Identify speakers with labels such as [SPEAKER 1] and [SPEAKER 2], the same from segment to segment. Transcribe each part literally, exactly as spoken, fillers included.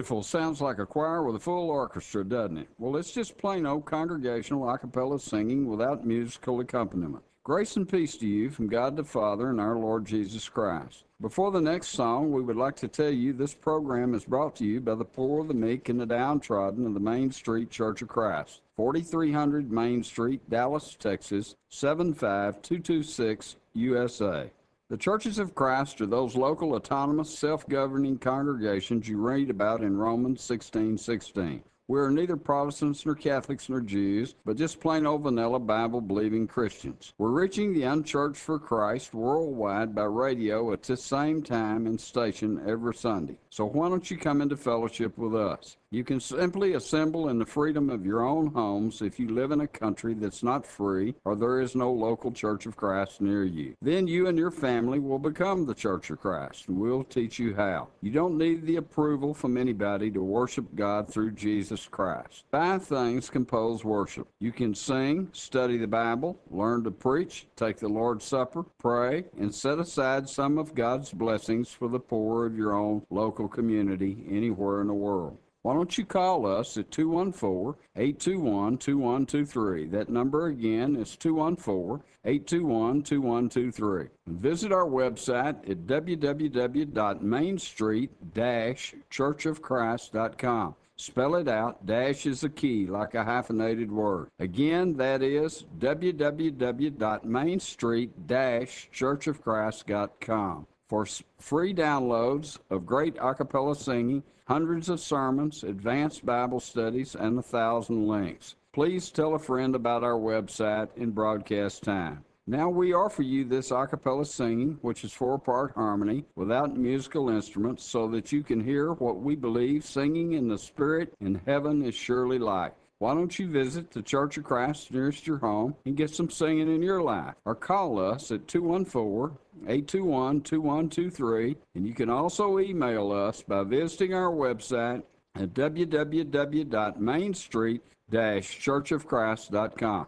[SPEAKER 1] Beautiful. Sounds like a choir with a full orchestra, doesn't it? Well, it's just plain old congregational a cappella singing without musical accompaniment. Grace and peace to you from God the Father and our Lord Jesus Christ. Before the next song, we would like to tell you this program is brought to you by the poor, the meek, and the downtrodden of the Main Street Church of Christ, forty-three hundred Main Street, Dallas, Texas, seven five two two six, U S A. The Churches of Christ are those local, autonomous, self-governing congregations you read about in Romans sixteen sixteen. We are neither Protestants nor Catholics nor Jews, but just plain old vanilla Bible-believing Christians. We're reaching the unchurched for Christ worldwide by radio at this same time and station every Sunday. So why don't you come into fellowship with us? You can simply assemble in the freedom of your own homes if you live in a country that's not free or there is no local Church of Christ near you. Then you and your family will become the Church of Christ, and we'll teach you how. You don't need the approval from anybody to worship God through Jesus Christ. Five things compose worship. You can sing, study the Bible, learn to preach, take the Lord's Supper, pray, and set aside some of God's blessings for the poor of your own local community anywhere in the world. Why don't you call us at two one four, eight two one, two one two three. That number again is two one four, eight two one, two one two three. Visit our website at w w w dot main street dash church of christ dot com. Spell it out. Dash is a key, like a hyphenated word. Again, that is w w w dot main street dash church of christ dot com. For free downloads of great a cappella singing, hundreds of sermons, advanced Bible studies, and a thousand links. Please tell a friend about our website in broadcast time. Now we offer you this a cappella singing, which is four-part harmony, without musical instruments, so that you can hear what we believe singing in the Spirit in heaven is surely like. Why don't you visit the Church of Christ nearest your home and get some singing in your life? Or call us at two one four, eight two one, two one two three. And you can also email us by visiting our website at w w w dot main street dash church of christ dot com.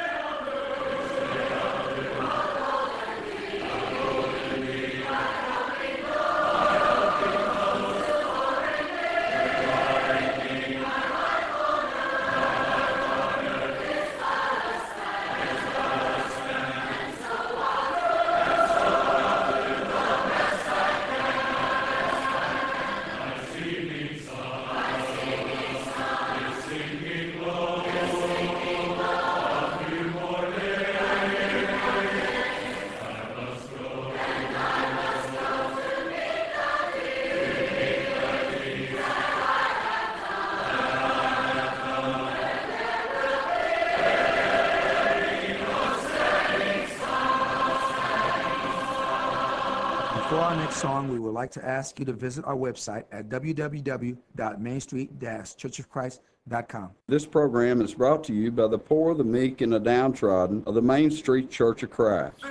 [SPEAKER 2] For our next song, we would like to ask you to visit our website at w w w dot main street dash church of christ dot com.
[SPEAKER 1] This program is brought to you by the poor, the meek, and the downtrodden of the Main Street Church of Christ.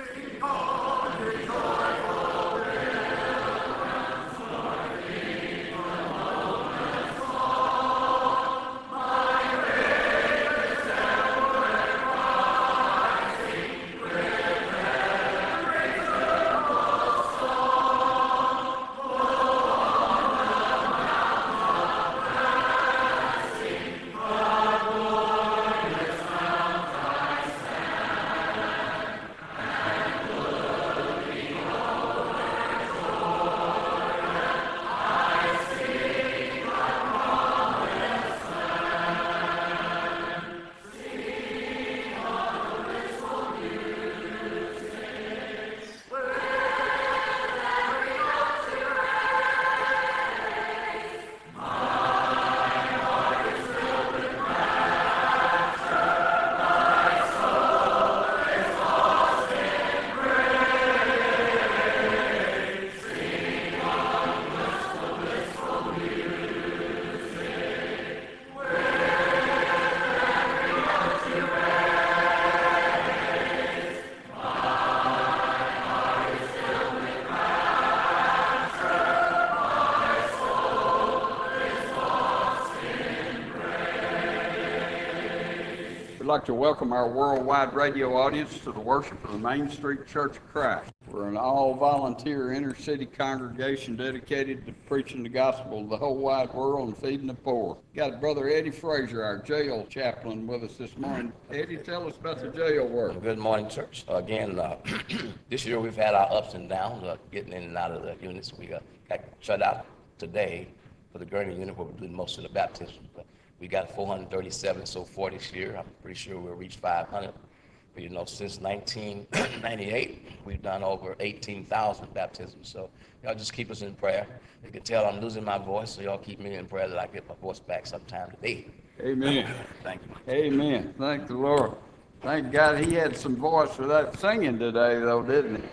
[SPEAKER 1] We'd like to welcome our worldwide radio audience to the worship of the Main Street Church of Christ. We're an all-volunteer inner-city congregation dedicated to preaching the gospel to the whole wide world and feeding the poor. Got Brother Eddie Frazier, our jail chaplain, with us this morning. Eddie, tell us about the jail work.
[SPEAKER 3] Good morning, church. Again, uh, this year we've had our ups and downs, uh, getting in and out of the units. We got, got shut out today for the Gurney unit where we're doing most of the baptisms. But we got four hundred thirty-seven so far this year. I'm pretty sure we'll reach five hundred. But, you know, since nineteen ninety-eight, we've done over eighteen thousand baptisms. So y'all just keep us in prayer. You can tell I'm losing my voice, so y'all keep me in prayer that I get my voice back sometime today.
[SPEAKER 1] Amen.
[SPEAKER 3] Thank you.
[SPEAKER 1] Amen. Thank the Lord. Thank God he had some voice for that singing today, though, didn't he?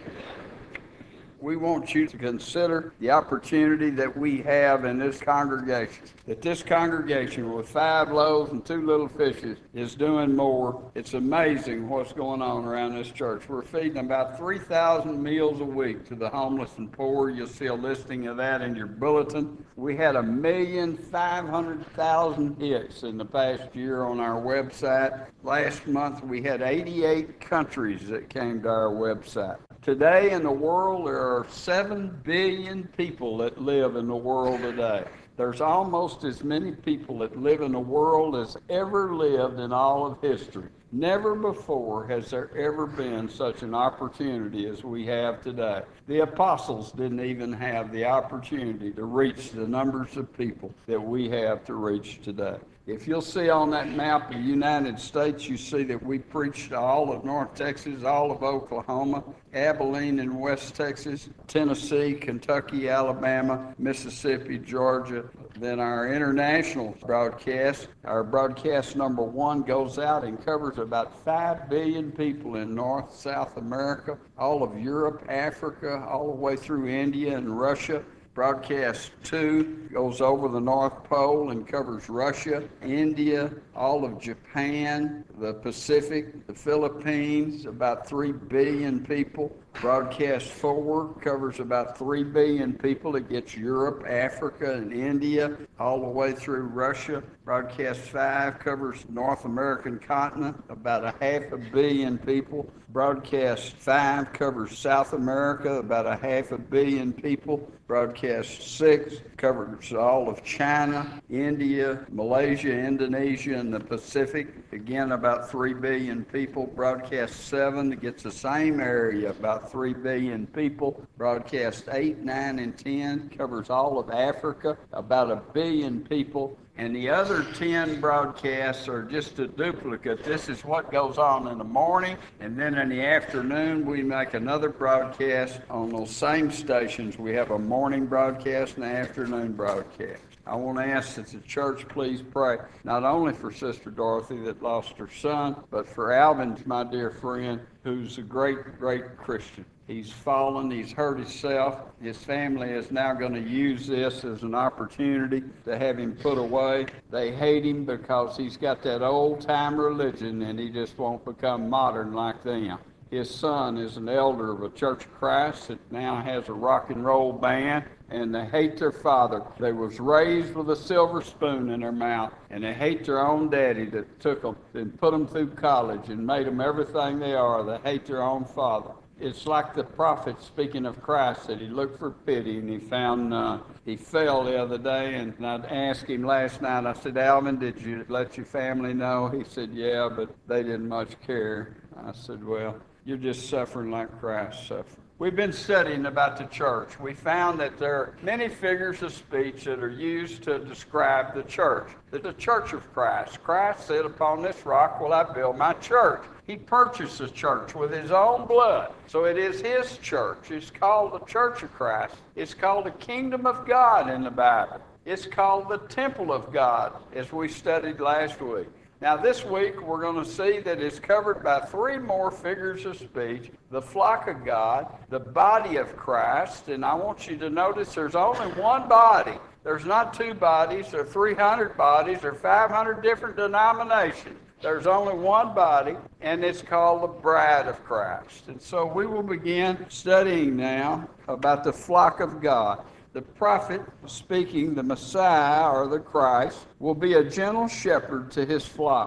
[SPEAKER 1] We want you to consider the opportunity that we have in this congregation. That this congregation with five loaves and two little fishes is doing more. It's amazing what's going on around this church. We're feeding about three thousand meals a week to the homeless and poor. You'll see a listing of that in your bulletin. We had a million five hundred thousand hits in the past year on our website. Last month we had eighty-eight countries that came to our website. Today in the world, there are seven billion people that live in the world today. There's almost as many people that live in the world as ever lived in all of history. Never before has there ever been such an opportunity as we have today. The apostles didn't even have the opportunity to reach the numbers of people that we have to reach today. If you'll see on that map of the United States, you see that we preached to all of North Texas, all of Oklahoma, Abilene in West Texas, Tennessee, Kentucky, Alabama, Mississippi, Georgia. Then our international broadcast, our broadcast number one goes out and covers about five billion people in North, South America, all of Europe, Africa, all the way through India and Russia. Broadcast two goes over the North Pole and covers Russia, India, all of Japan, the Pacific, the Philippines, about three billion people. Broadcast four covers about three billion people. It gets Europe, Africa, and India, all the way through Russia. Broadcast five covers North American continent, about a half a billion people. Broadcast five covers South America, about a half a billion people. Broadcast six covers all of China, India, Malaysia, Indonesia, and the Pacific. Again, about three billion people. Broadcast seven gets the same area, about three billion people. Broadcast eight, nine, and ten covers all of Africa, about a billion people. And the other ten broadcasts are just a duplicate. This is what goes on in the morning, and then in the afternoon we make another broadcast on those same stations. We have a morning broadcast and an afternoon broadcast. I want to ask that the church please pray, not only for Sister Dorothy that lost her son, but for Alvin, my dear friend, who's a great, great Christian. He's fallen, he's hurt himself. His family is now going to use this as an opportunity to have him put away. They hate him because he's got that old-time religion and he just won't become modern like them. His son is an elder of a Church of Christ that now has a rock and roll band, and they hate their father. They was raised with a silver spoon in their mouth, and they hate their own daddy that took them and put them through college and made them everything they are. They hate their own father. It's like the prophet speaking of Christ, that he looked for pity and he found none. He fell the other day, and I asked him last night, I said, Alvin, did you let your family know? He said, yeah, but they didn't much care. I said, well, you're just suffering like Christ suffered. We've been studying about the church. We found that there are many figures of speech that are used to describe the church. The church of Christ. Christ said, upon this rock will I build my church. He purchased the church with his own blood. So it is his church. It's called the Church of Christ. It's called the Kingdom of God in the Bible. It's called the Temple of God, as we studied last week. Now this week we're going to see that it's covered by three more figures of speech: the flock of God, the body of Christ, and I want you to notice there's only one body. There's not two bodies, or three hundred bodies, or five hundred different denominations. There's only one body, and it's called the bride of Christ. And so we will begin studying now about the flock of God. The prophet, speaking, the Messiah or the Christ, will be a gentle shepherd to his flock.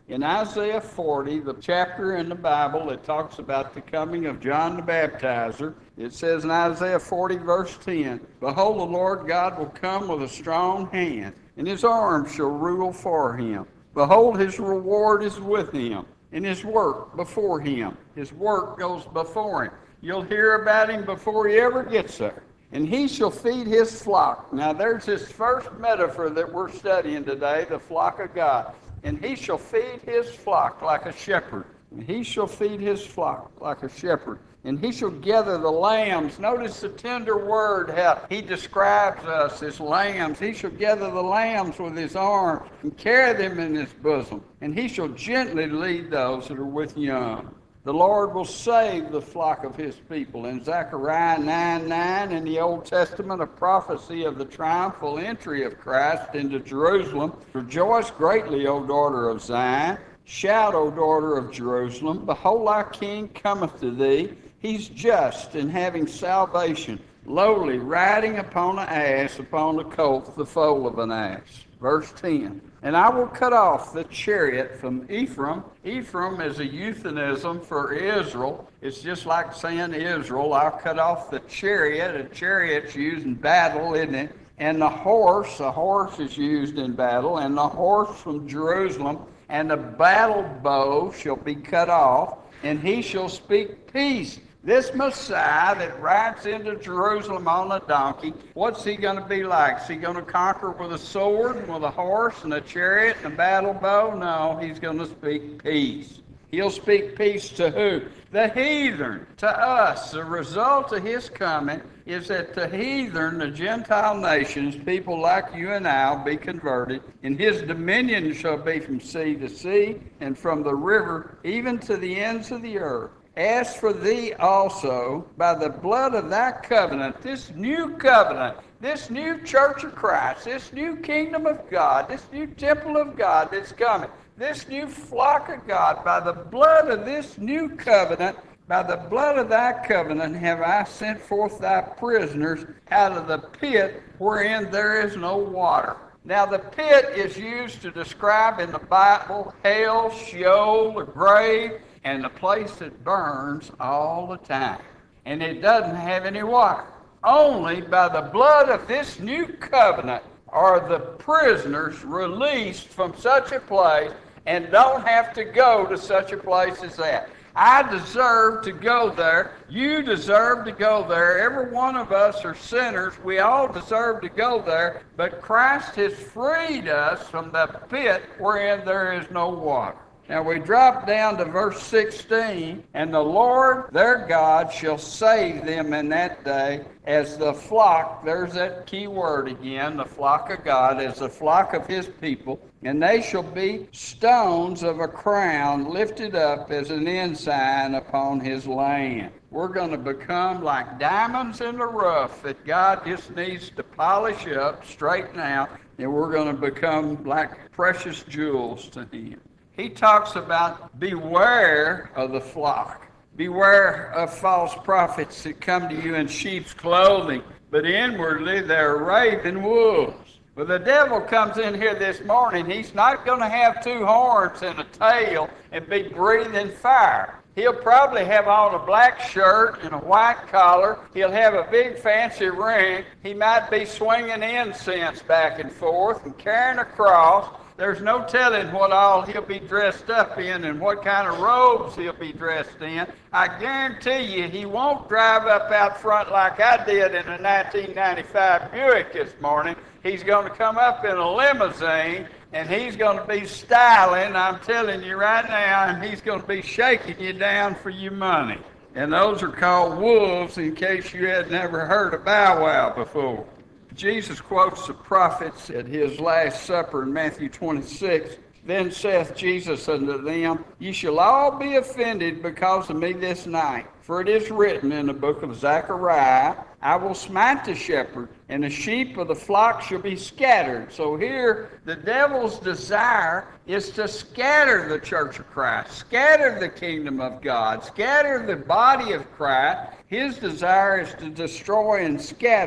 [SPEAKER 1] In Isaiah forty, the chapter in the Bible that talks about the coming of John the Baptizer, it says in Isaiah forty, verse ten, "Behold, the Lord God will come with a strong hand, and his arm shall rule for him. Behold, his reward is with him, and his work before him." His work goes before him. You'll hear about him before he ever gets there. "And he shall feed his flock." Now there's his first metaphor that we're studying today, the flock of God. "And he shall feed his flock like a shepherd." And he shall feed his flock like a shepherd. "And he shall gather the lambs." Notice the tender word, how he describes us as lambs. "He shall gather the lambs with his arm and carry them in his bosom. And he shall gently lead those that are with young." The Lord will save the flock of his people. In Zechariah nine nine, in the Old Testament, a prophecy of the triumphal entry of Christ into Jerusalem. "Rejoice greatly, O daughter of Zion. Shout, O daughter of Jerusalem. Behold, thy king cometh to thee. He's just and having salvation, lowly, riding upon an ass, upon a colt, the foal of an ass." Verse ten, "And I will cut off the chariot from Ephraim." Ephraim is a euphemism for Israel. It's just like saying Israel. "I'll cut off the chariot." A chariot's used in battle, isn't it? "And the horse," a horse is used in battle, "and the horse from Jerusalem, and the battle bow shall be cut off, and he shall speak peace." This Messiah that rides into Jerusalem on a donkey, what's he going to be like? Is he going to conquer with a sword and with a horse and a chariot and a battle bow? No, he's going to speak peace. He'll speak peace to who? The heathen, to us. The result of his coming is that the heathen, the Gentile nations, people like you and I, will be converted, and his dominion shall be from sea to sea, and from the river even to the ends of the earth. "As for thee also, by the blood of thy covenant," this new covenant, this new church of Christ, this new kingdom of God, this new temple of God that's coming, this new flock of God, by the blood of this new covenant, by the blood of thy covenant have I sent forth thy prisoners out of the pit wherein there is no water. Now the pit is used to describe in the Bible hell, Sheol, the grave, and the place that burns all the time. And it doesn't have any water. Only by the blood of this new covenant are the prisoners released from such a place and don't have to go to such a place as that. I deserve to go there. You deserve to go there. Every one of us are sinners. We all deserve to go there. But Christ has freed us from the pit wherein there is no water. Now we drop down to verse sixteen, "And the Lord their God shall save them in that day as the flock," there's that key word again, the flock of God, "as the flock of his people, and they shall be stones of a crown lifted up as an ensign upon his land." We're going to become like diamonds in the rough that God just needs to polish up, straighten out, and we're going to become like precious jewels to him. He talks about beware of the flock. Beware of false prophets that come to you in sheep's clothing, but inwardly they're raven wolves. Well, the devil comes in here this morning. He's not going to have two horns and a tail and be breathing fire. He'll probably have on a black shirt and a white collar. He'll have a big fancy ring. He might be swinging incense back and forth and carrying a cross. There's no telling what all he'll be dressed up in and what kind of robes he'll be dressed in. I guarantee you he won't drive up out front like I did in a nineteen ninety-five Buick this morning. He's going to come up in a limousine, and he's going to be styling, I'm telling you right now, and he's going to be shaking you down for your money. And those are called wolves, in case you had never heard of Bow Wow before. Jesus quotes the prophets at his Last Supper in Matthew twenty-six. "Then saith Jesus unto them, Ye shall all be offended because of me this night. For it is written in the book of Zechariah, I will smite the shepherd, and the sheep of the flock shall be scattered." So here, the devil's desire is to scatter the church of Christ, scatter the kingdom of God, scatter the body of Christ. His desire is to destroy and scatter.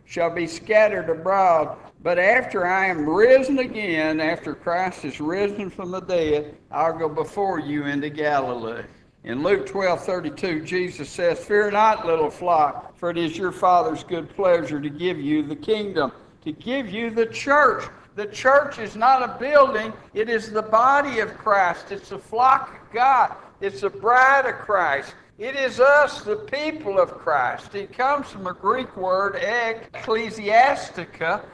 [SPEAKER 1] shall be scattered abroad. But after I am risen again, after Christ is risen from the dead, I'll go before you into Galilee. In Luke twelve thirty-two, Jesus says, Fear not, little flock, for it is your Father's good pleasure to give you the kingdom, to give you the church. The church is not a building. It is the body of Christ. It's the flock of God. It's the bride of Christ. It is us, the people of Christ. It comes from a Greek word, ecclesiastica,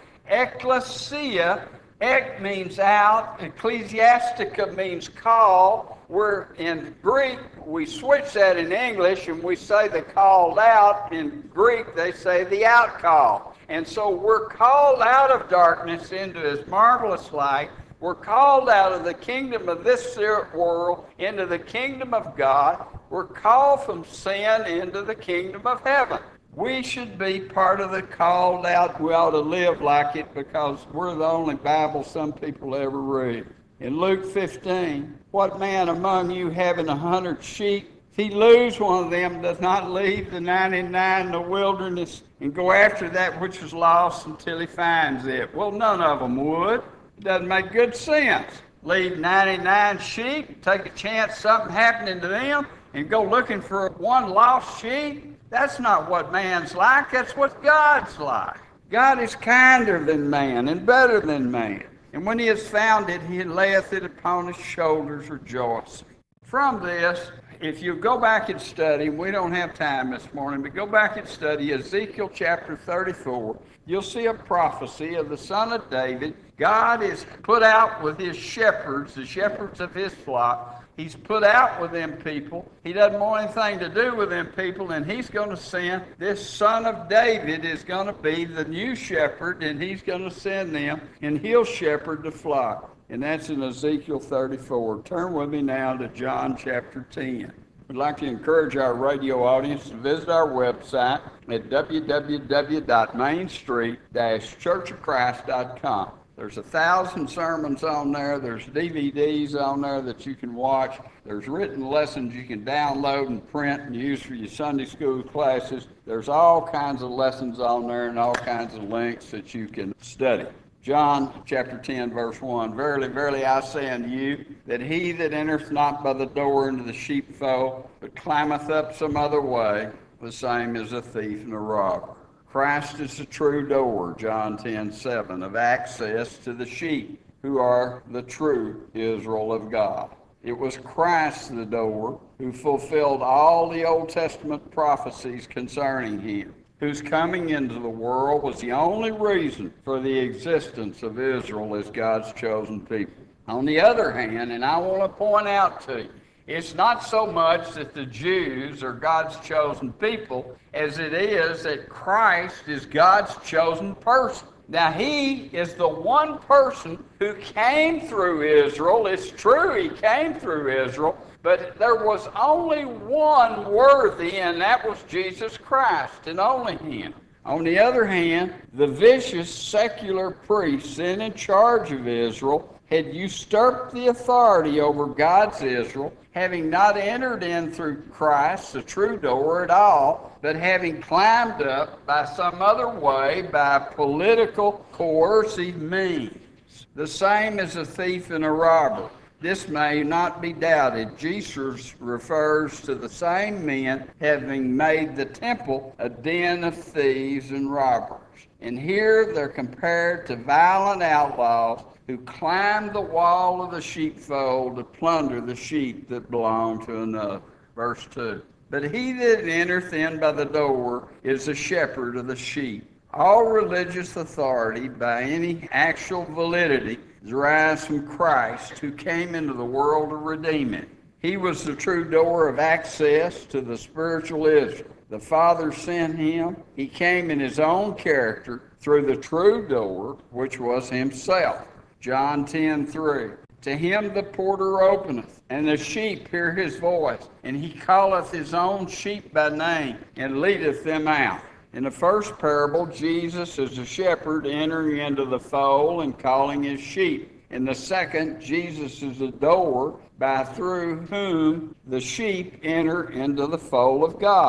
[SPEAKER 1] ecclesia. Ek means out, ecclesiastica means call. We're in Greek, we switch that in English and we say the called out. In Greek, they say the out call. And so we're called out of darkness into his marvelous light. We're called out of the kingdom of this world into the kingdom of God. We're called from sin into the kingdom of heaven. We should be part of the called out. We ought to live like it because we're the only Bible some people ever read. In Luke fifteen, what man among you having a hundred sheep, if he lose one of them, does not leave the ninety-nine in the wilderness and go after that which is lost until he finds it? Well, none of them would. It doesn't make good sense. Leave ninety-nine sheep, take a chance something happening to them, and go looking for one lost sheep. That's not what man's like. That's what God's like. God is kinder than man and better than man. And when he has found it, he layeth it upon his shoulders rejoicing. From this, if you go back and study, we don't have time this morning, but go back and study Ezekiel chapter thirty-four, you'll see a prophecy of the son of David. God is put out with his shepherds, the shepherds of his flock. He's put out with them people. He doesn't want anything to do with them people, and he's going to send this son of David is going to be the new shepherd, and he's going to send them, and he'll shepherd the flock. And that's in Ezekiel thirty-four. Turn with me now to John chapter ten. We'd like to encourage our radio audience to visit our website at w w w dot main street dash church of christ dot com. There's a thousand sermons on there. There's D V Ds on there that you can watch. There's written lessons you can download and print and use for your Sunday school classes. There's all kinds of lessons on there and all kinds of links that you can study. John chapter ten, verse one, Verily, verily, I say unto you, that he that entereth not by the door into the sheepfold, but climbeth up some other way, the same is a thief and a robber. Christ is the true door, John ten seven, of access to the sheep, who are the true Israel of God. It was Christ the door who fulfilled all the Old Testament prophecies concerning him, whose coming into the world was the only reason for the existence of Israel as God's chosen people. On the other hand, and I want to point out to you, it's not so much that the Jews are God's chosen people as it is that Christ is God's chosen person. Now, he is the one person who came through Israel. It's true, he came through Israel, but there was only one worthy, and that was Jesus Christ, and only him. On the other hand, the vicious secular priests then in charge of Israel had usurped the authority over God's Israel, having not entered in through Christ, the true door, at all, but having climbed up by some other way, by political, coercive means. The same as a thief and a robber. This may not be doubted. Jesus refers to the same men having made the temple a den of thieves and robbers. And here they're compared to violent outlaws who climbed the wall of the sheepfold to plunder the sheep that belong to another. Verse two. But he that entereth in by the door is the shepherd of the sheep. All religious authority by any actual validity derives from Christ, who came into the world to redeem it. He was the true door of access to the spiritual Israel. The Father sent him. He came in his own character through the true door, which was himself. John ten three. To him the porter openeth, and the sheep hear his voice, and he calleth his own sheep by name, and leadeth them out. In the first parable, Jesus is a shepherd entering into the fold and calling his sheep. In the second, Jesus is the door by through whom the sheep enter into the fold of God.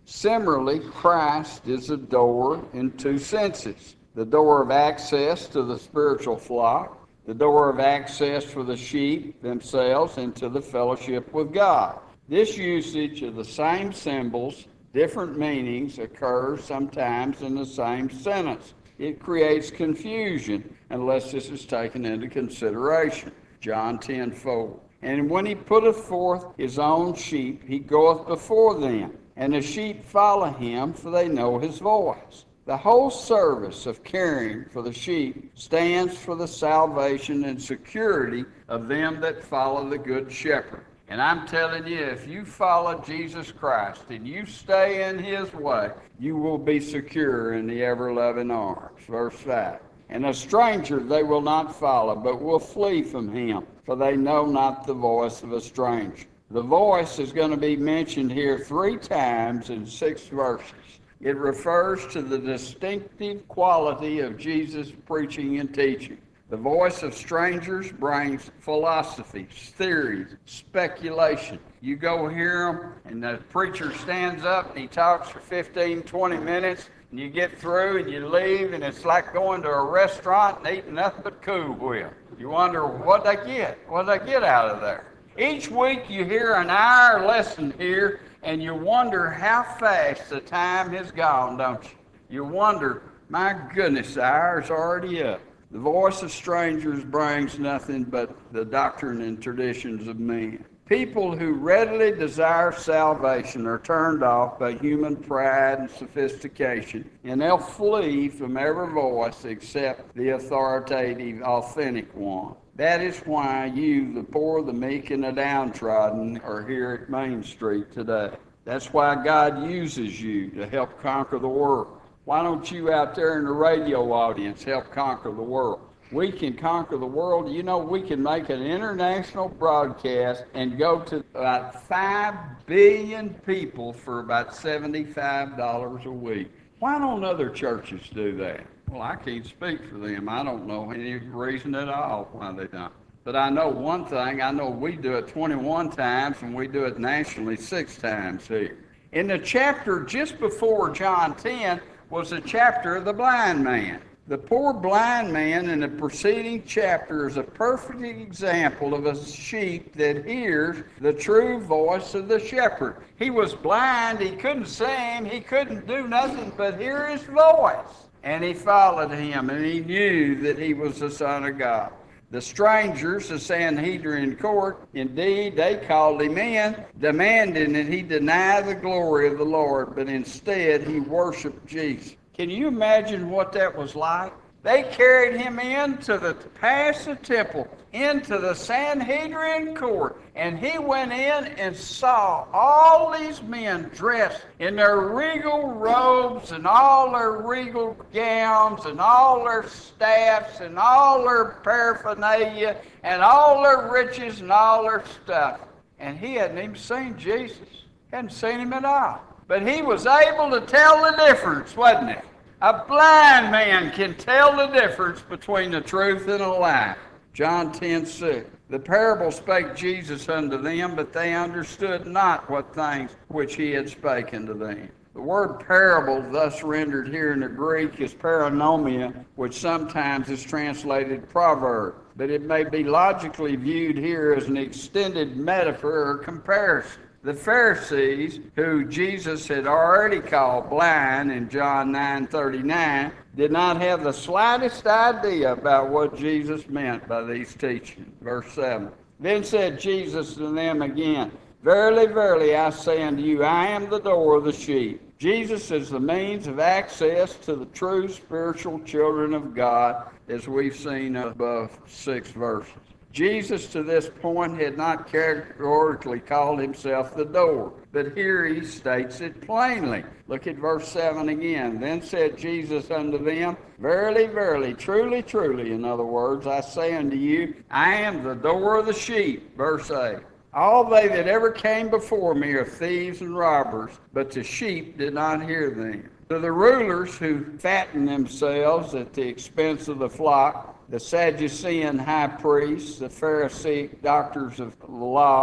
[SPEAKER 1] Similarly, Christ is a door in two senses: the door of access to the spiritual flock, the door of access for the sheep themselves into the fellowship with God. This usage of the same symbols, different meanings, occurs sometimes in the same sentence. It creates confusion unless this is taken into consideration. John ten four. And when he putteth forth his own sheep, he goeth before them, and the sheep follow him, for they know his voice. The whole service of caring for the sheep stands for the salvation and security of them that follow the Good Shepherd. And I'm telling you, if you follow Jesus Christ and you stay in his way, you will be secure in the ever-loving arms. Verse five. And a stranger they will not follow, but will flee from him, for they know not the voice of a stranger. The voice is going to be mentioned here three times in six verses. It refers to the distinctive quality of Jesus' preaching and teaching. The voice of strangers brings philosophies, theories, speculation. You go hear them, and the preacher stands up and he talks for fifteen, twenty minutes, and you get through and you leave, and it's like going to a restaurant and eating nothing but Cool Whip. You wonder what they get, what they get out of there. Each week you hear an hour lesson here, and you wonder how fast the time has gone, don't you? You wonder, my goodness, the hour's already up. The voice of strangers brings nothing but the doctrine and traditions of men. People who readily desire salvation are turned off by human pride and sophistication, and they'll flee from every voice except the authoritative, authentic one. That is why you, the poor, the meek, and the downtrodden, are here at Main Street today. That's why God uses you to help conquer the world. Why don't you out there in the radio audience help conquer the world? We can conquer the world. You know, we can make an international broadcast and go to about five billion people for about seventy-five dollars a week. Why don't other churches do that? Well, I can't speak for them. I don't know any reason at all why they don't. But I know one thing. I know we do it twenty-one times, and we do it nationally six times here. In the chapter just before John ten was a chapter of the blind man. The poor blind man in the preceding chapter is a perfect example of a sheep that hears the true voice of the shepherd. He was blind, he couldn't see him, he couldn't do nothing but hear his voice. And he followed him, and he knew that he was the Son of God. The strangers, the Sanhedrin court, indeed, they called him in, demanding that he deny the glory of the Lord, but instead he worshiped Jesus. Can you imagine what that was like? They carried him into the past the temple, into the Sanhedrin court, and he went in and saw all these men dressed in their regal robes and all their regal gowns and all their staffs and all their paraphernalia and all their riches and all their stuff. And he hadn't even seen Jesus. Hadn't seen him at all. But he was able to tell the difference, wasn't he? A blind man can tell the difference between the truth and a lie. John ten six. The parable spake Jesus unto them, but they understood not what things which he had spoken to them. The word parable, thus rendered here in the Greek, is paranomia, which sometimes is translated proverb, but it may be logically viewed here as an extended metaphor or comparison. The Pharisees, who Jesus had already called blind in John nine thirty-nine, did not have the slightest idea about what Jesus meant by these teachings. Verse seven. Then said Jesus to them again, Verily, verily, I say unto you, I am the door of the sheep. Jesus is the means of access to the true spiritual children of God, as we've seen above six verses. Jesus, to this point, had not categorically called himself the door, but here he states it plainly. Look at verse seven again. Then said Jesus unto them, Verily, verily, truly, truly, in other words, I say unto you, I am the door of the sheep. Verse eight. All they that ever came before me are thieves and robbers, but the sheep did not hear them. To the rulers who fatten themselves at the expense of the flock, the Sadducean high priests, the Pharisee doctors of the law,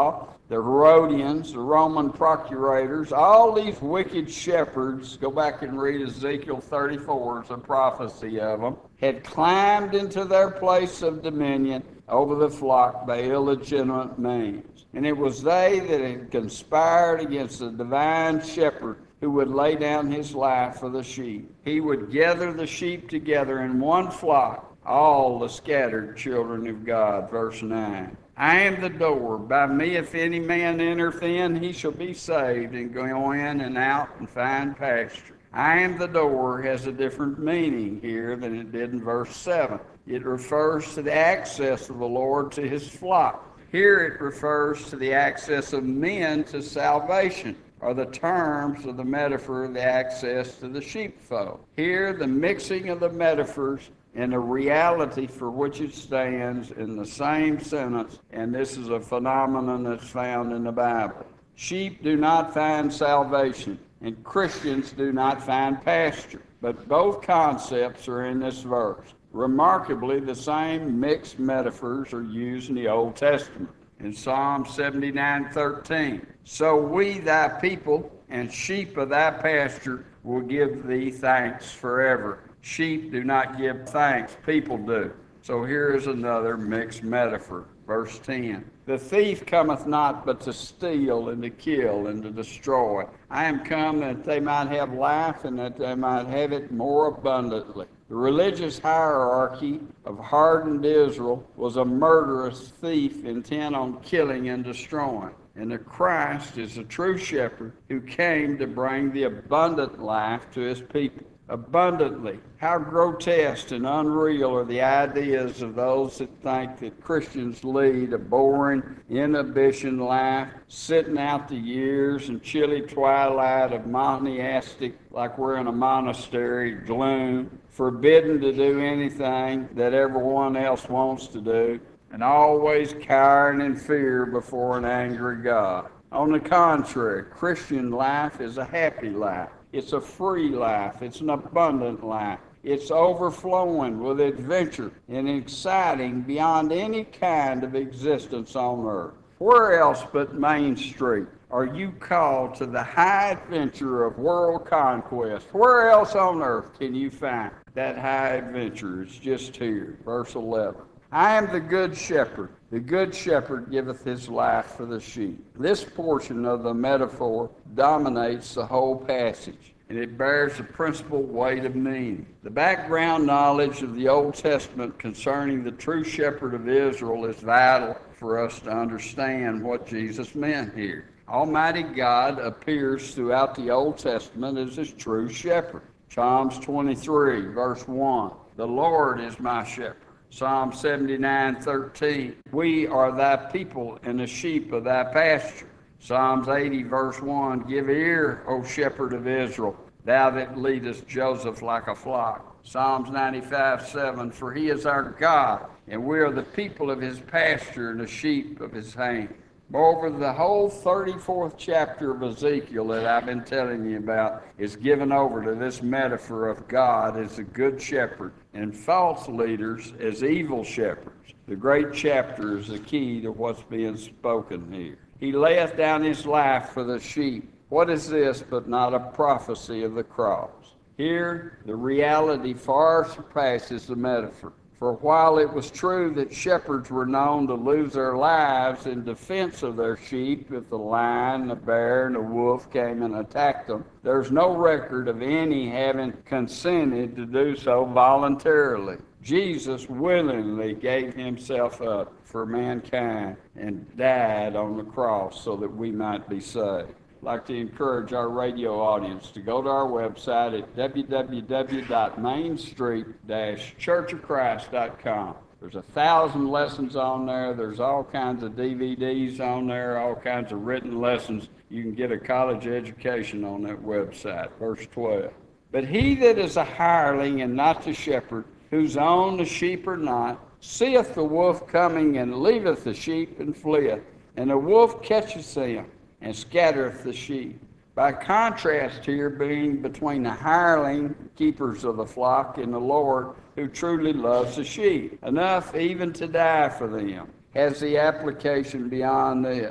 [SPEAKER 1] the Herodians, the Roman procurators, all these wicked shepherds, go back and read Ezekiel thirty-four, it's a prophecy of them, had climbed into their place of dominion over the flock by illegitimate means. And it was they that had conspired against the divine shepherd who would lay down his life for the sheep. He would gather the sheep together in one flock, all the scattered children of God. Verse nine. I am the door. By me, if any man entereth in, he shall be saved, and go in and out and find pasture. I am the door has a different meaning here than it did in verse seven. It refers to the access of the Lord to his flock. Here it refers to the access of men to salvation, are the terms of the metaphor of the access to the sheepfold. Here, the mixing of the metaphors and the reality for which it stands in the same sentence, and this is a phenomenon that's found in the Bible. Sheep do not find salvation, and Christians do not find pasture, but both concepts are in this verse. Remarkably, the same mixed metaphors are used in the Old Testament. In Psalm seventy-nine thirteen, so we, thy people, and sheep of thy pasture, will give thee thanks forever. Sheep do not give thanks, people do. So here is another mixed metaphor. Verse ten, the thief cometh not but to steal and to kill and to destroy. I am come that they might have life and that they might have it more abundantly. The religious hierarchy of hardened Israel was a murderous thief intent on killing and destroying. And the Christ is the true shepherd who came to bring the abundant life to his people. Abundantly. How grotesque and unreal are the ideas of those that think that Christians lead a boring, inhibition life, sitting out the years in chilly twilight of monastic, like we're in a monastery, gloom, forbidden to do anything that everyone else wants to do, and always cowering in fear before an angry God. On the contrary, Christian life is a happy life. It's a free life. It's an abundant life. It's overflowing with adventure and exciting beyond any kind of existence on earth. Where else but Main Street are you called to the high adventure of world conquest? Where else on earth can you find that high adventure? It's just here. Verse eleven. I am the good shepherd. The good shepherd giveth his life for the sheep. This portion of the metaphor dominates the whole passage, and it bears the principal weight of meaning. The background knowledge of the Old Testament concerning the true shepherd of Israel is vital for us to understand what Jesus meant here. Almighty God appears throughout the Old Testament as his true shepherd. Psalms twenty-three, verse one, the Lord is my shepherd. Psalm seventy-nine thirteen, we are thy people and the sheep of thy pasture. Psalms eighty verse one, give ear, O shepherd of Israel, thou that leadest Joseph like a flock. Psalms ninety-five seven, for he is our God, and we are the people of his pasture and the sheep of his hand. Moreover, the whole thirty-fourth chapter of Ezekiel that I've been telling you about is given over to this metaphor of God as the good shepherd and false leaders as evil shepherds. The great chapter is the key to what's being spoken here. He layeth down his life for the sheep. What is this but not a prophecy of the cross? Here, the reality far surpasses the metaphor. For while it was true that shepherds were known to lose their lives in defense of their sheep if the lion, the bear, and the wolf came and attacked them, there's no record of any having consented to do so voluntarily. Jesus willingly gave himself up for mankind and died on the cross so that we might be saved. I'd like to encourage our radio audience to go to our website at w w w dot main street dash church of christ dot com. There's a thousand lessons on there. There's all kinds of D V Ds on there, all kinds of written lessons. You can get a college education on that website. Verse twelve. But he that is a hireling and not the shepherd, whose own the sheep are not, seeth the wolf coming and leaveth the sheep and fleeth, and the wolf catcheth them and scattereth the sheep. By contrast here being between the hireling, keepers of the flock, and the Lord, who truly loves the sheep, enough even to die for them, has the application beyond this.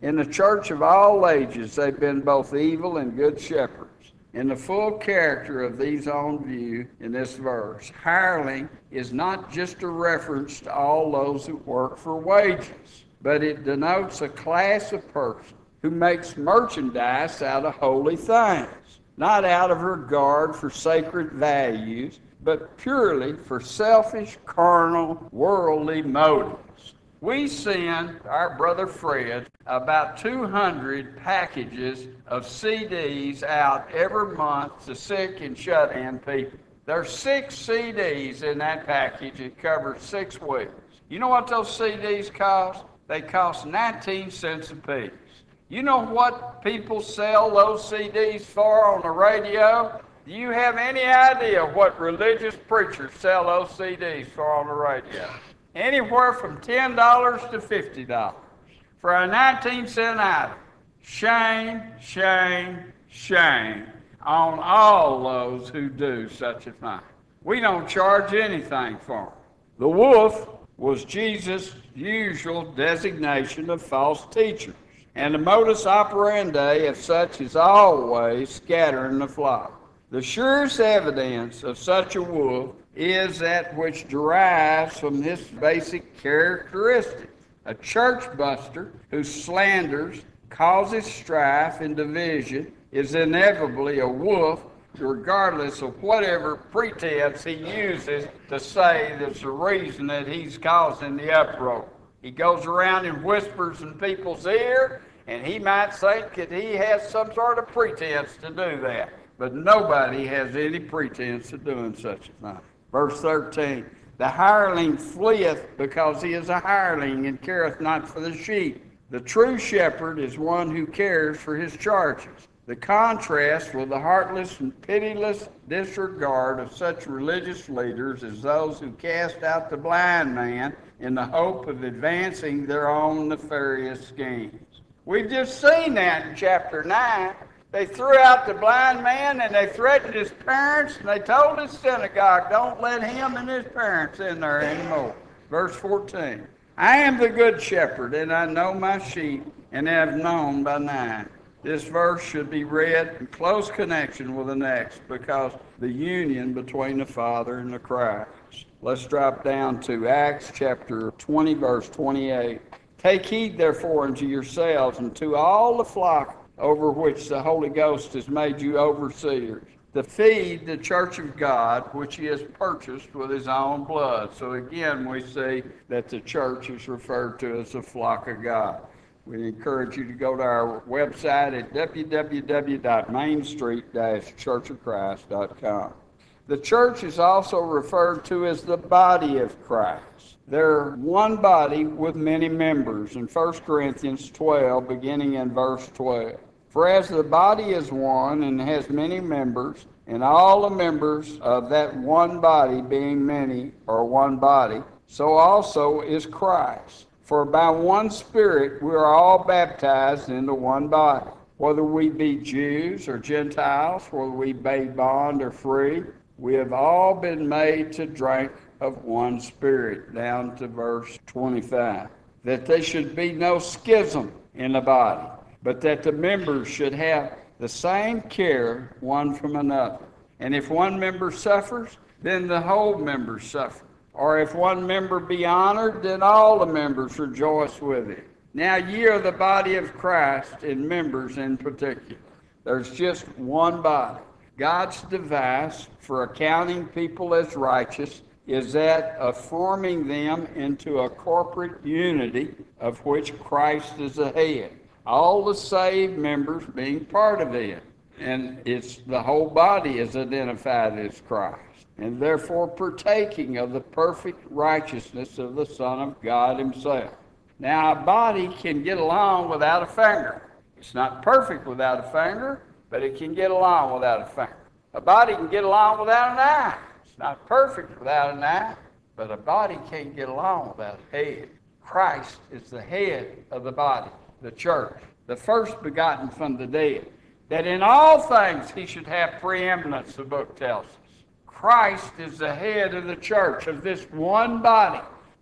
[SPEAKER 1] In the church of all ages, they've been both evil and good shepherds. In the full character of these on view in this verse, hireling is not just a reference to all those who work for wages, but it denotes a class of person who makes merchandise out of holy things, not out of regard for sacred values, but purely for selfish, carnal, worldly motives. We send our brother Fred about two hundred packages of C Ds out every month to sick and shut-in people. There's six C Ds in that package. It covers six weeks. You know what those C Ds cost? They cost nineteen cents a piece. You know what people sell those C Ds for on the radio? Do you have any idea what religious preachers sell those C Ds for on the radio? Anywhere from ten dollars to fifty dollars for a nineteen cent item. Shame, shame, shame on all those who do such a thing. We don't charge anything for them. The wolf was Jesus' usual designation of false teachers, and the modus operandi of such is always scattering the flock. The surest evidence of such a wolf is that which derives from this basic characteristic. A church buster who slanders, causes strife and division is inevitably a wolf, regardless of whatever pretense he uses to say that's the reason that he's causing the uproar. He goes around and whispers in people's ear, and he might think that he has some sort of pretense to do that. But nobody has any pretense of doing such a thing. Verse thirteen, the hireling fleeth because he is a hireling and careth not for the sheep. The true shepherd is one who cares for his charges. The contrast with the heartless and pitiless disregard of such religious leaders is those who cast out the blind man in the hope of advancing their own nefarious schemes. We've just seen that in chapter nine. They threw out the blind man, and they threatened his parents, and they told his synagogue, don't let him and his parents in there anymore. Verse fourteen, I am the good shepherd, and I know my sheep, and have known by name. This verse should be read in close connection with the next, because the union between the Father and the Christ. Let's drop down to Acts chapter twenty, verse twenty-eight. Take heed, therefore, unto yourselves and to all the flock over which the Holy Ghost has made you overseers, to feed the church of God, which he has purchased with his own blood. So again, we see that the church is referred to as the flock of God. We encourage you to go to our website at w w w dot main street dash church of christ dot com. The church is also referred to as the body of Christ. They're one body with many members in First Corinthians twelve, beginning in verse twelve. For as the body is one and has many members, and all the members of that one body being many are one body, so also is Christ. For by one Spirit we are all baptized into one body, whether we be Jews or Gentiles, whether we be bond or free, we have all been made to drink of one Spirit, down to verse twenty-five. That there should be no schism in the body, but that the members should have the same care one from another. And if one member suffers, then the whole members suffer. Or if one member be honored, then all the members rejoice with him. Now ye are the body of Christ, and members in particular. There's just one body. God's device for accounting people as righteous is that of forming them into a corporate unity of which Christ is the head. All the saved members being part of it. And it's the whole body is identified as Christ, and therefore partaking of the perfect righteousness of the Son of God himself. Now, a body can get along without a finger. It's not perfect without a finger, but it can get along without a finger. A body can get along without an eye. It's not perfect without an eye, but a body can't get along without a head. Christ is the head of the body, the church, the first begotten from the dead, that in all things he should have preeminence, the book tells us. Christ is the head of the church, of this one body,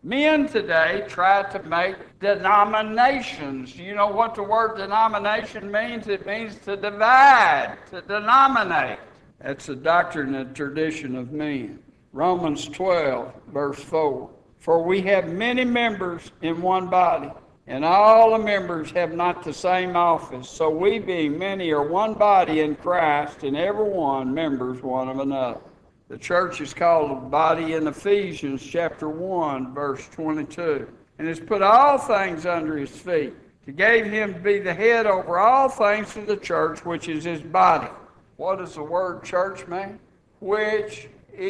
[SPEAKER 1] Men today try to make denominations. You know what the word denomination means? It means to divide, to denominate. That's the doctrine and tradition of men. Romans twelve, verse four. For we have many members in one body, and all the members have not the same office. So we, being many, are one body in Christ, and every one members one of another. The church is called a body in Ephesians chapter one, verse twenty-two. And has put all things under his feet, to gave him to be the head over all things to the church, which is his body. What does the word church mean? Which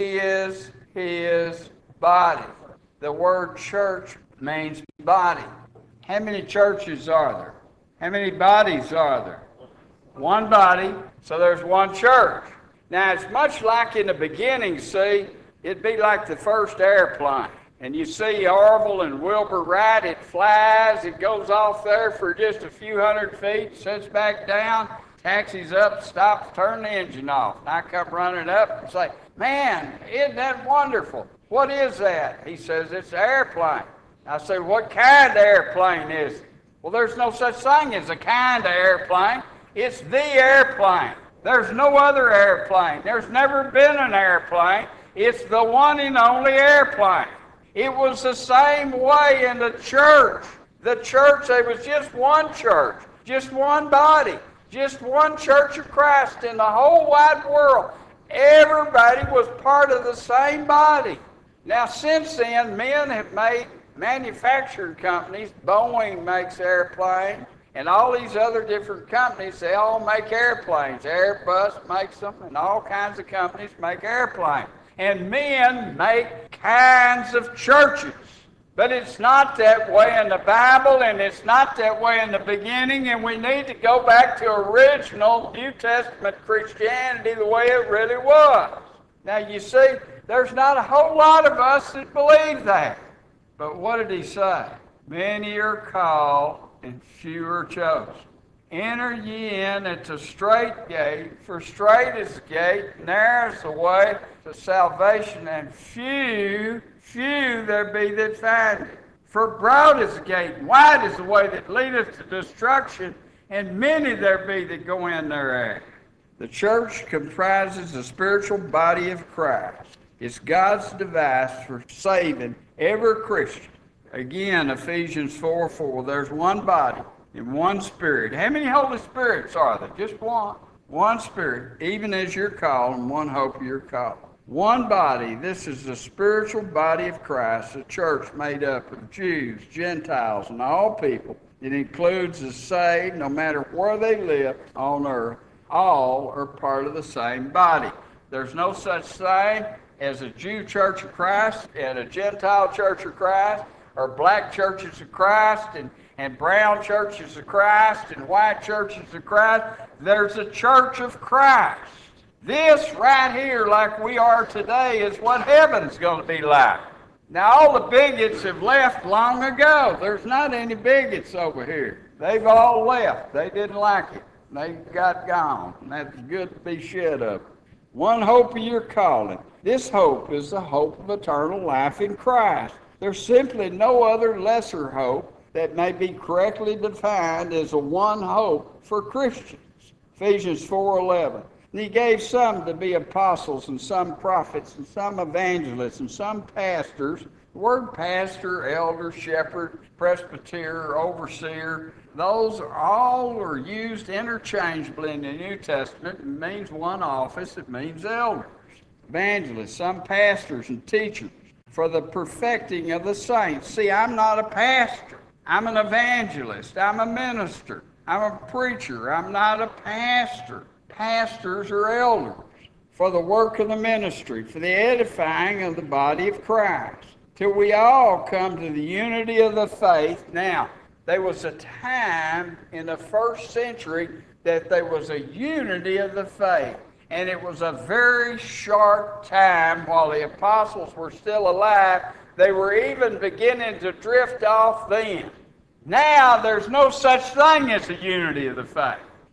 [SPEAKER 1] is his body. The word church means body. How many churches are there? How many bodies are there? One body, so there's one church. Now, it's much like in the beginning, see, it'd be like the first airplane. And you see Orville and Wilbur Wright, it flies, it goes off there for just a few hundred feet, sits back down, taxis up, stops, turn the engine off. And I come running up and say, man, isn't that wonderful? What is that? He says, it's an airplane. I say, what kind of airplane is it? Well, there's no such thing as a kind of airplane. It's the airplane. There's no other airplane. There's never been an airplane. It's the one and only airplane. It was the same way in the church. The church, there was just one church, just one body, just one church of Christ in the whole wide world. Everybody was part of the same body. Now, since then, men have made manufacturing companies. Boeing makes airplanes. And all these other different companies, they all make airplanes. Airbus makes them, and all kinds of companies make airplanes. And men make kinds of churches. But it's not that way in the Bible, and it's not that way in the beginning, and we need to go back to original New Testament Christianity the way it really was. Now, you see, there's not a whole lot of us that believe that. But what did he say? Many are called, and few are chosen. Enter ye in at the strait gate, for strait is the gate, narrow is the way to salvation, and few, few there be that find it. For broad is the gate, and wide is the way that leadeth to destruction, and many there be that go in thereat. The church comprises the spiritual body of Christ. It's God's device for saving every Christian. Again, Ephesians four four, there's one body and one Spirit. How many Holy Spirits are there? Just one. One Spirit, even as you're called, and one hope you're called. One body, this is the spiritual body of Christ, a church made up of Jews, Gentiles, and all people. It includes the saved, no matter where they live on earth. All are part of the same body. There's no such thing as a Jew church of Christ and a Gentile church of Christ, or black churches of Christ and, and brown churches of Christ and white churches of Christ. There's a church of Christ. This right here, like we are today, is what heaven's going to be like. Now, all the bigots have left long ago. There's not any bigots over here. They've all left. They didn't like it. They got gone. And that's good to be shed of. One hope of your calling. This hope is the hope of eternal life in Christ. There's simply no other lesser hope that may be correctly defined as a one hope for Christians. Ephesians four eleven. And he gave some to be apostles, and some prophets, and some evangelists, and some pastors. The word pastor, elder, shepherd, presbyter, overseer, those are all are used interchangeably in the New Testament. It means one office. It means elders. Evangelists, some pastors and teachers, for the perfecting of the saints. See, I'm not a pastor. I'm an evangelist. I'm a minister. I'm a preacher. I'm not a pastor. Pastors are elders for the work of the ministry, for the edifying of the body of Christ, till we all come to the unity of the faith. Now, there was a time in the first century that there was a unity of the faith. And it was a very short time while the apostles were still alive. They were even beginning to drift off then. Now there's no such thing as a unity of the faith.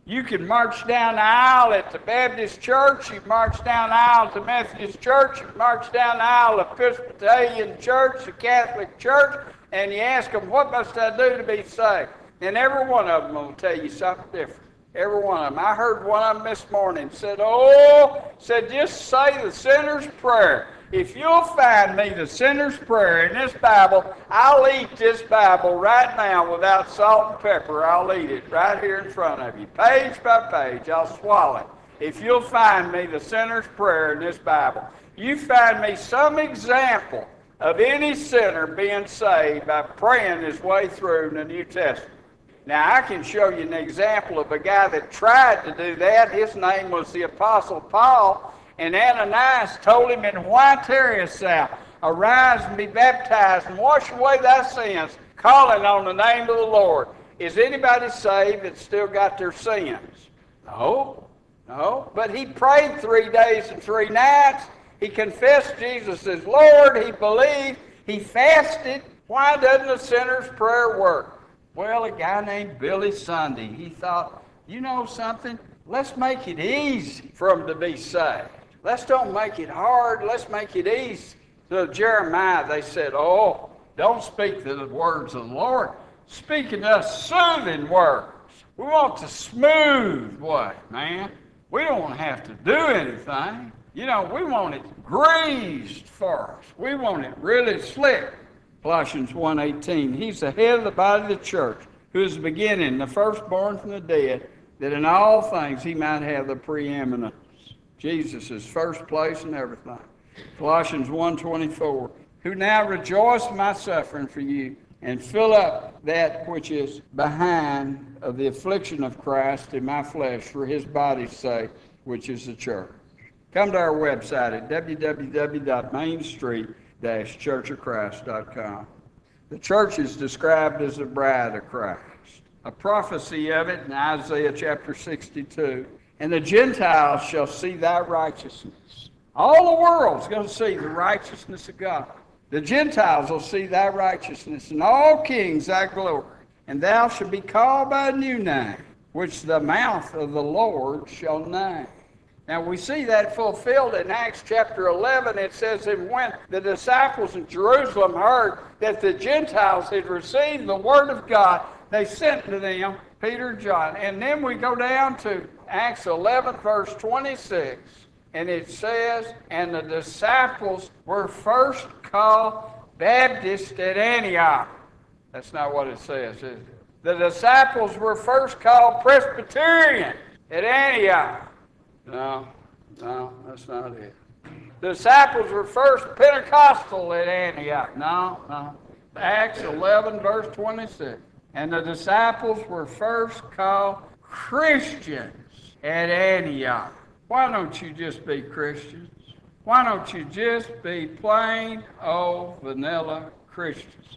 [SPEAKER 1] You can march down the aisle at the Baptist church, you march down the aisle at the Methodist church, you march down the aisle at the Presbyterian church, the Catholic church, and you ask them, what must I do to be saved? And every one of them will tell you something different. Every one of them. I heard one of them this morning said, oh, said just say the sinner's prayer. If you'll find me the sinner's prayer in this Bible, I'll eat this Bible right now without salt and pepper. I'll eat it right here in front of you. Page by page, I'll swallow it. If you'll find me the sinner's prayer in this Bible, you find me some example of any sinner being saved by praying his way through in the New Testament. Now, I can show you an example of a guy that tried to do that. His name was the Apostle Paul, and Ananias told him, in why tarriest thou? Arise and be baptized and wash away thy sins, calling on the name of the Lord. Is anybody saved that's still got their sins? No, no. But he prayed three days and three nights. He confessed Jesus as Lord. He believed. He fasted. Why doesn't the sinner's prayer work? Well, a guy named Billy Sunday, he thought, you know something? Let's make it easy for them to be saved. Let's don't make it hard. Let's make it easy. So Jeremiah, they said, oh, don't speak the words of the Lord. Speak in us soothing words. We want the smooth way, man. We don't have to do anything. You know, we want it greased for us. We want it really slick. Colossians one eighteen, he's the head of the body of the church, who is the beginning, the firstborn from the dead, that in all things he might have the preeminence. Jesus is first place in everything. Colossians one twenty-four, who now rejoice in my suffering for you, and fill up that which is behind of the affliction of Christ in my flesh for his body's sake, which is the church. Come to our website at w w w dot main street dash church of christ dot com. The church is described as the bride of Christ. A prophecy of it in Isaiah chapter sixty-two. And the Gentiles shall see thy righteousness. All the world's going to see the righteousness of God. The Gentiles will see thy righteousness, and all kings thy glory. And thou shalt be called by a new name, which the mouth of the Lord shall name. Now we see that fulfilled in Acts chapter eleven. It says, and when the disciples in Jerusalem heard that the Gentiles had received the word of God, they sent to them Peter and John. And then we go down to Acts eleven, verse twenty-six, and it says, and the disciples were first called Baptists at Antioch. That's not what it says, is it? The disciples were first called Presbyterian at Antioch. No, no, that's not it. The disciples were first Pentecostal at Antioch. No, no. Acts eleven, verse twenty-six. And the disciples were first called Christians at Antioch. Why don't you just be Christians? Why don't you just be plain old vanilla Christians?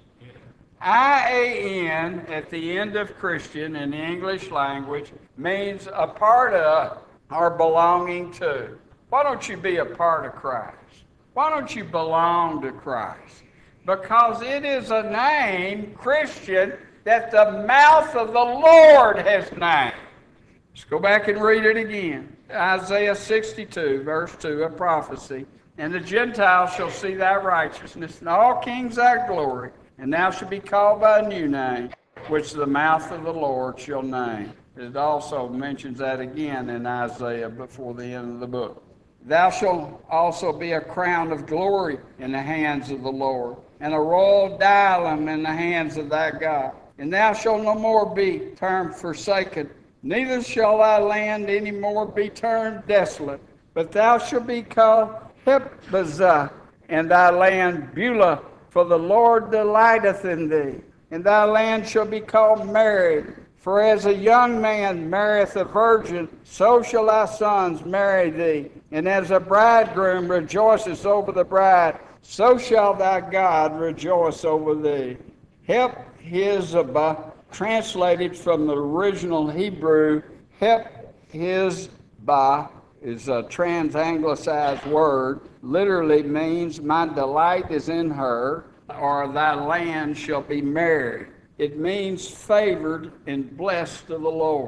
[SPEAKER 1] I A N at the end of Christian in the English language means a part of or belonging to. Why don't you be a part of Christ? Why don't you belong to Christ? Because it is a name, Christian, that the mouth of the Lord has named. Let's go back and read it again. Isaiah sixty-two, verse two, a prophecy. And the Gentiles shall see thy righteousness, and all kings thy glory. And thou shalt be called by a new name, which the mouth of the Lord shall name. It also mentions that again in Isaiah before the end of the book. Thou shalt also be a crown of glory in the hands of the Lord, and a royal diadem in the hands of thy God. And thou shalt no more be termed forsaken, neither shall thy land any more be termed desolate, but thou shalt be called Hephzibah, and thy land Beulah, for the Lord delighteth in thee. And thy land shall be called married, for as a young man marrieth a virgin, so shall thy sons marry thee. And as a bridegroom rejoiceth over the bride, so shall thy God rejoice over thee. Hephzibah, translated from the original Hebrew, Hephzibah is a trans-anglicized word, literally means my delight is in her, or thy land shall be married. It means favored and blessed of the Lord.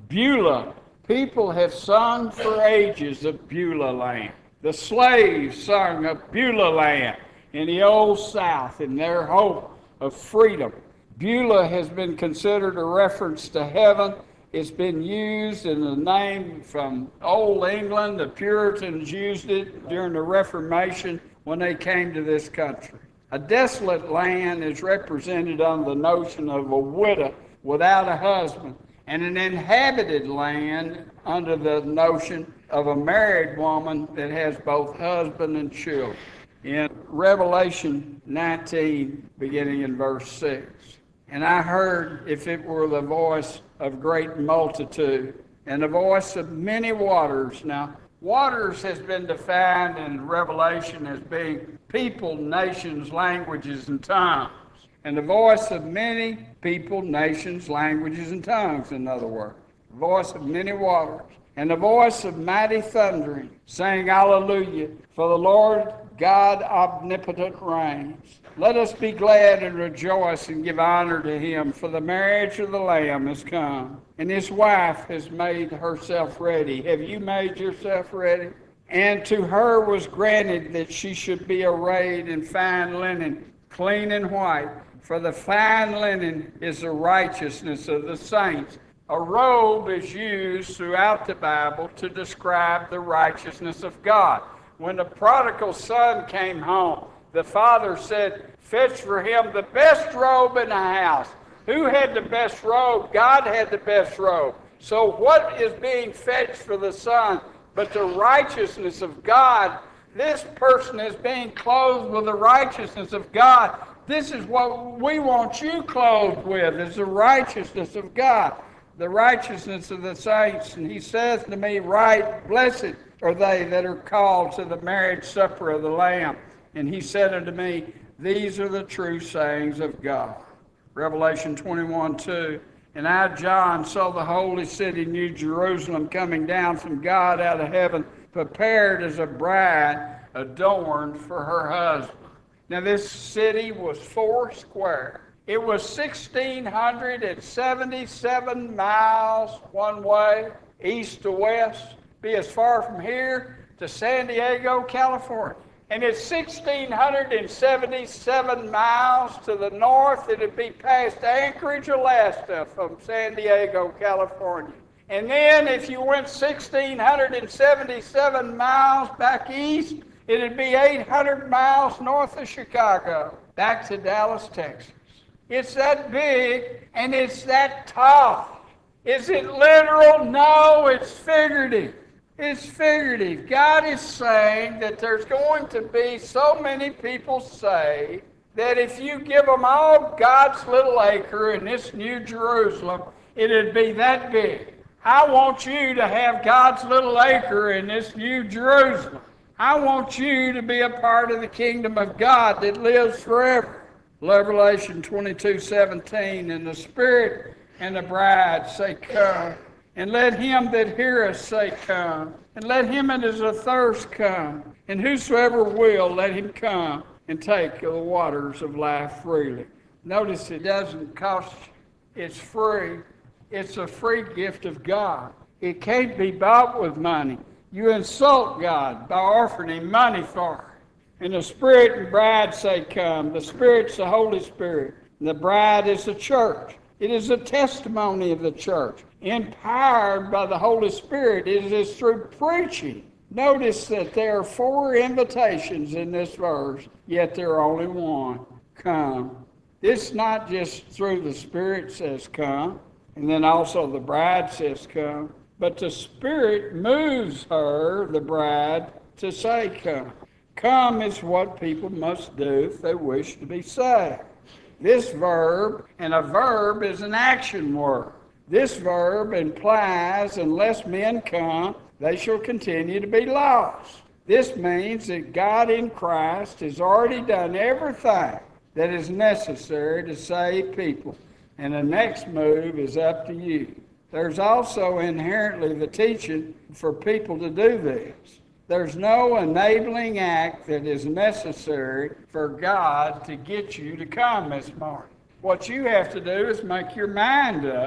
[SPEAKER 1] Beulah. People have sung for ages of Beulah land. The slaves sung of Beulah land in the Old South in their hope of freedom. Beulah has been considered a reference to heaven. It's been used in the name from Old England. The Puritans used it during the Reformation when they came to this country. A desolate land is represented on the notion of a widow without a husband, and an inhabited land under the notion of a married woman that has both husband and children. In Revelation nineteen, beginning in verse six, and I heard, if it were the voice of great multitude, and the voice of many waters. Now, waters has been defined in Revelation as being people, nations, languages, and tongues. And the voice of many people, nations, languages, and tongues, in other words. The voice of many waters. And the voice of mighty thundering, saying, Hallelujah, for the Lord God omnipotent reigns. Let us be glad and rejoice and give honor to him, for the marriage of the Lamb is come, and his wife has made herself ready. Have you made yourself ready? And to her was granted that she should be arrayed in fine linen, clean and white, for the fine linen is the righteousness of the saints. A robe is used throughout the Bible to describe the righteousness of God. When the prodigal son came home, the father said, fetch for him the best robe in the house. Who had the best robe? God had the best robe. So what is being fetched for the son but the righteousness of God? This person is being clothed with the righteousness of God. This is what we want you clothed with, is the righteousness of God, the righteousness of the saints. And he says to me, right, blessed are they that are called to the marriage supper of the Lamb. And he said unto me, these are the true sayings of God. Revelation twenty-one two. And I, John, saw the holy city, New Jerusalem, coming down from God out of heaven, prepared as a bride adorned for her husband. Now this city was four square. It was one thousand six hundred seventy-seven miles one way, east to west. Be as far from here to San Diego, California. And it's one thousand six hundred seventy-seven miles to the north. It'd be past Anchorage, Alaska from San Diego, California. And then if you went one thousand six hundred seventy-seven miles back east, it'd be eight hundred miles north of Chicago, back to Dallas, Texas. It's that big and it's that tall. Is it literal? No, it's figurative. It's figurative. God is saying that there's going to be so many people saved that if you give them all God's little acre in this New Jerusalem, it'd be that big. I want you to have God's little acre in this New Jerusalem. I want you to be a part of the kingdom of God that lives forever. Revelation twenty-two seventeen, and the Spirit and the bride say, come. And let him that heareth say, come. And let him that is athirst come. And whosoever will, let him come and take of the waters of life freely. Notice it doesn't cost you. It's free. It's a free gift of God. It can't be bought with money. You insult God by offering him money for it. And the Spirit and bride say, come. The Spirit's the Holy Spirit. And the bride is the church. It is a testimony of the church, empowered by the Holy Spirit. It is through preaching. Notice that there are four invitations in this verse, yet there are only one. Come. It's not just through the Spirit says come, and then also the bride says come, but the Spirit moves her, the bride, to say come. Come is what people must do if they wish to be saved. This verb, and a verb is an action word. This verb implies, unless men come, they shall continue to be lost. This means that God in Christ has already done everything that is necessary to save people. And the next move is up to you. There's also inherently the teaching for people to do this. There's no enabling act that is necessary for God to get you to come this morning. What you have to do is make your mind up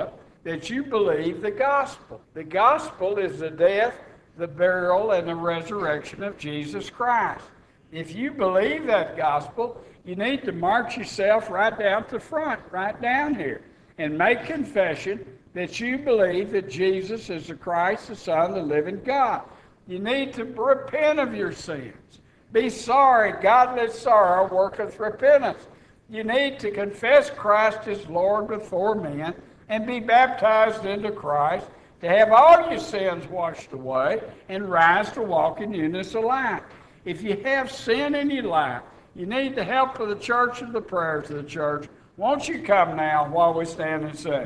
[SPEAKER 1] that you believe the gospel. The gospel is the death, the burial, and the resurrection of Jesus Christ. If you believe that gospel, you need to march yourself right down to the front, right down here, and make confession that you believe that Jesus is the Christ, the Son of the living God. You need to repent of your sins. Be sorry. Godly sorrow worketh repentance. You need to confess Christ as Lord before men and be baptized into Christ to have all your sins washed away and rise to walk in newness of life. If you have sin in your life, you need the help of the church and the prayers of the church. Won't you come now while we stand and sing?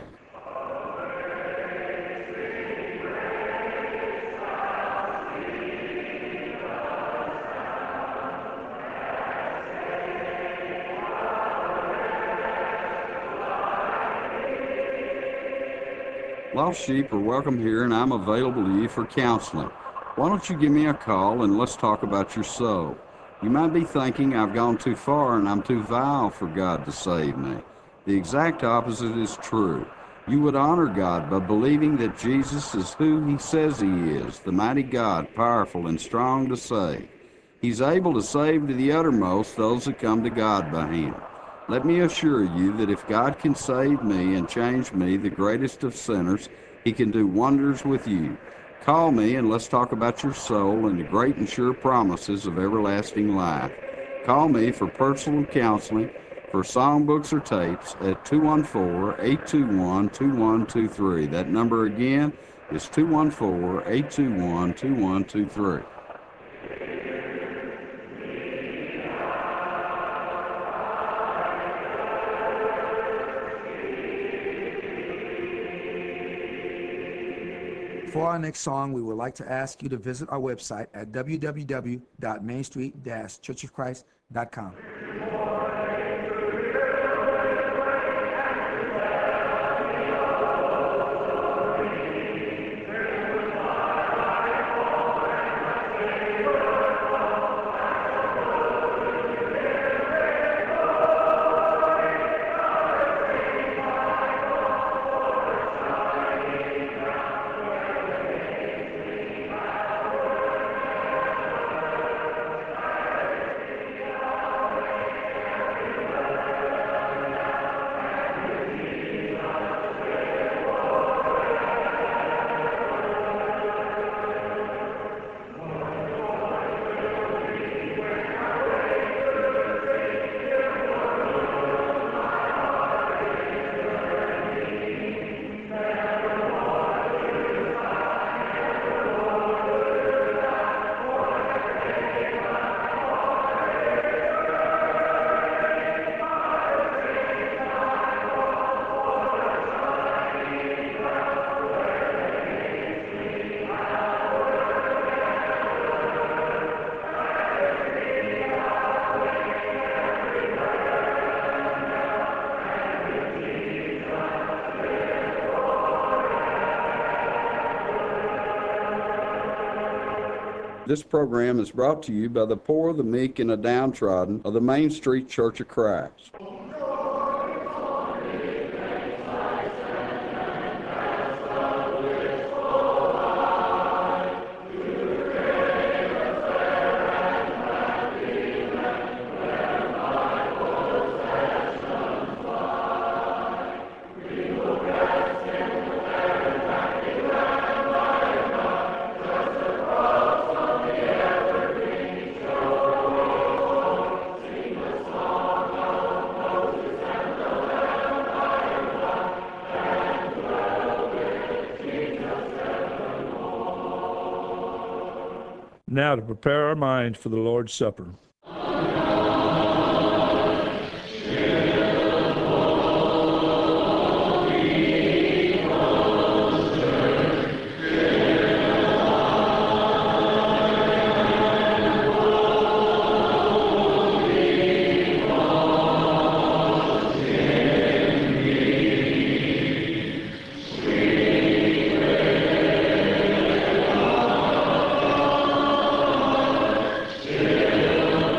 [SPEAKER 1] Lost sheep are welcome here, and I'm available to you for counseling. Why don't you give me a call and let's talk about your soul? You might be thinking I've gone too far and I'm too vile for God to save me. The exact opposite is true. You would honor God by believing that Jesus is who he says he is, the mighty God, powerful and strong to save. He's able to save to the uttermost those that come to God by him. Let me assure you that if God can save me and change me, the greatest of sinners, he can do wonders with you. Call me and let's talk about your soul and the great and sure promises of everlasting life. Call me for personal counseling, for songbooks or tapes at two one four, eight two one, two one two three. That number again is two one four, eight two one, two one two three.
[SPEAKER 2] For our next song, we would like to ask you to visit our website at w w w dot main street dash church of christ dot com.
[SPEAKER 1] This program is brought to you by the poor, the meek, and the downtrodden of the Main Street Church of Christ.
[SPEAKER 4] Now to prepare our minds for the Lord's Supper.
[SPEAKER 5] Thank you.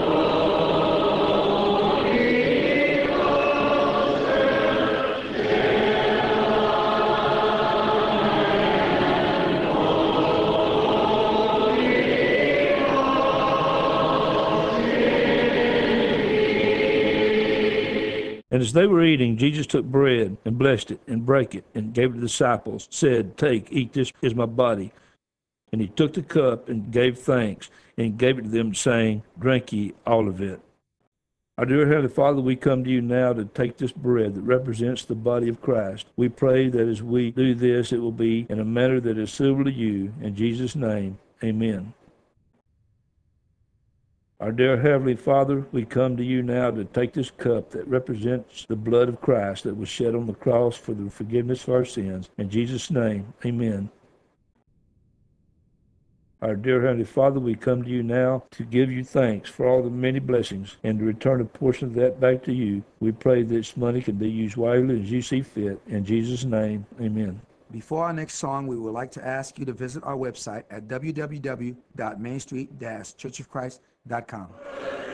[SPEAKER 4] as they were eating, Jesus took bread and blessed it and brake it and gave it to the disciples, said, Take, eat, this is my body. And he took the cup and gave thanks and gave it to them, saying, Drink ye all of it. Our dear Heavenly Father, we come to you now to take this bread that represents the body of Christ. We pray that as we do this, it will be in a manner that is suitable to you. In Jesus' name, amen. Our dear Heavenly Father, we come to you now to take this cup that represents the blood of Christ that was shed on the cross for the forgiveness of our sins. In Jesus' name, amen. Our dear Heavenly Father, we come to you now to give you thanks for all the many blessings and to return a portion of that back to you. We pray that this money can be used wisely as you see fit. In Jesus' name, amen.
[SPEAKER 2] Before our next song, we would like to ask you to visit our website at w w w dot main street dash church of christ dot com.